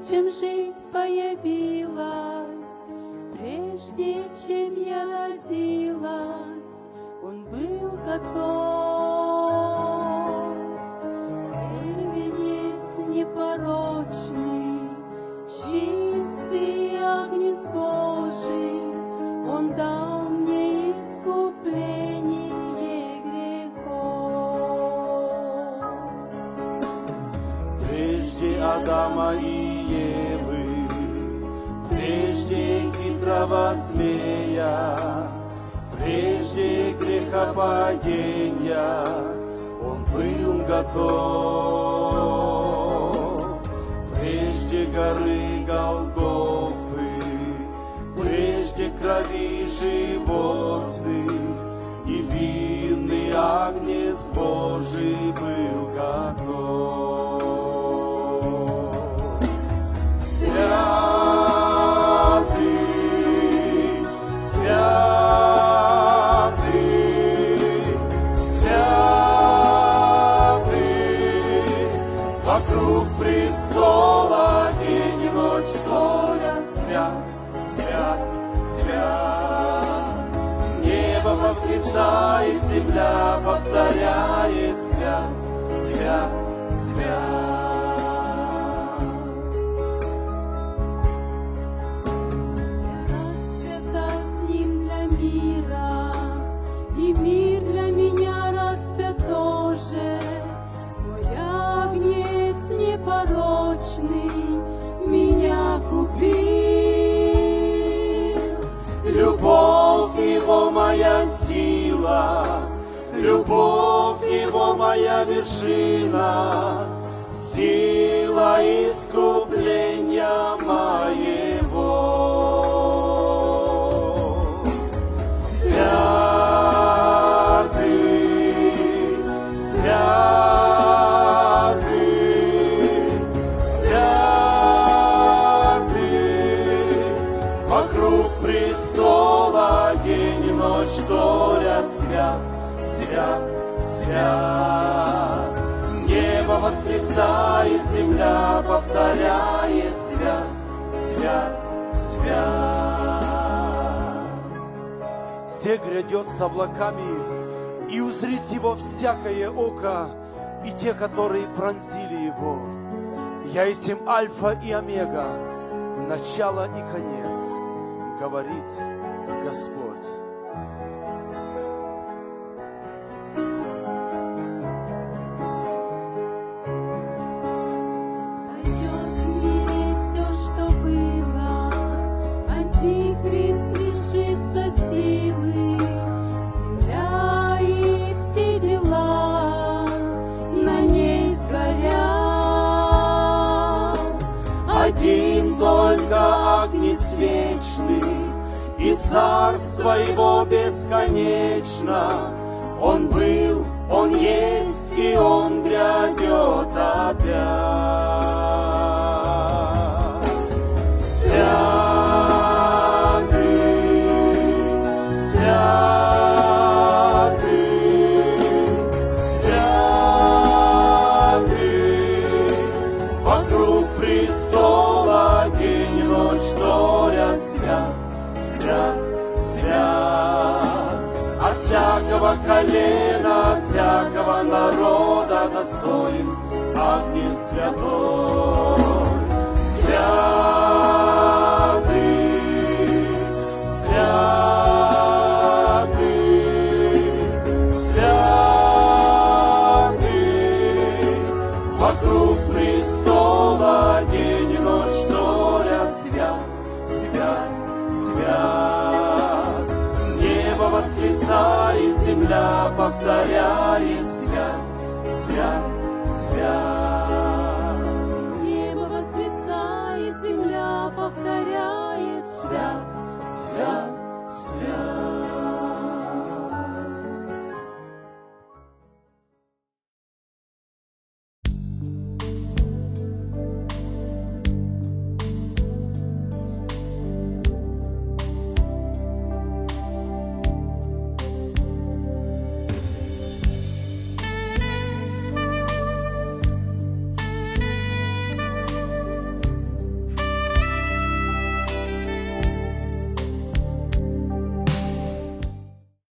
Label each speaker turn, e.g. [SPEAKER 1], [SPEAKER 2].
[SPEAKER 1] чем жизнь появилась, прежде чем я родилась, Он был готов. Первенец непорочный, чистый агнец Божий, Он дал мне искупление грехов.
[SPEAKER 2] Прежде Адама и Евы, прежде хитрого змея, прежде грехопадения, Он был готов. Прежде горы Голгофы, прежде крови животных, невинный агнец Божий был готов. Святый, святый, святый, вокруг престола день и ночь вторят свят, свят, свят. Небо восклицает, земля повторяет свят, свят, свят.
[SPEAKER 1] Распята с Ним для мира, и мир для меня распят тоже. Мой агнец непорочный меня купил.
[SPEAKER 2] Любовь Его моя сила, любовь Его моя вершина, сила искупления моего. Святый, святый, святый, вокруг престола день и ночь вторят свят, свят, свят. Небо восклицает, земля повторяет свят, свят, свят. Все грядет с облаками, и узрит Его всякое око, и те, которые пронзили Его. Я есть им Альфа и Омега, начало и конец, говорит Господь.
[SPEAKER 1] Пройдет в мире все, что было, Антихрист лишится силы, земля и все дела на ней сгорят.
[SPEAKER 2] Один только агнец вечный, и царство Его бесконечно. Он был, Он есть, и Он грядет опять. Святый, святый, святый, вокруг престола день и ночь вторят свят, свят, свят. От всякого колена, от всякого народа достоин агнец святой. Святый, святый, святый, вокруг престола день и ночь вторят свят, свят, свят. Небо восклицает, земля повторяет свят, свят,